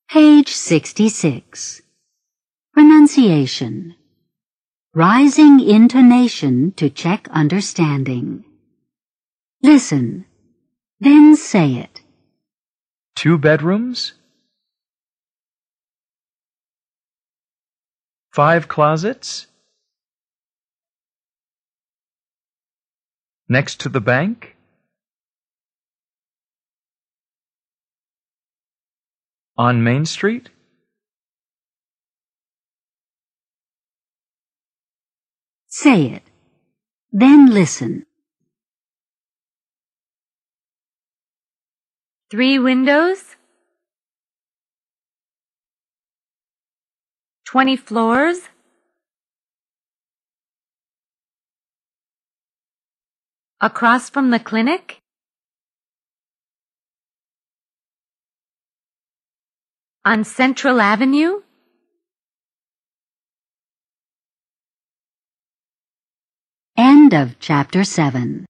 Page 66. Pronunciation. Rising intonation to check understanding. Listen, then say it. 2 bedrooms, 5 closets, next to the bank, on Main Street, Say it, then listen. 3 windows, 20 floors, across from the clinic, on Central Avenue, End of Chapter 7.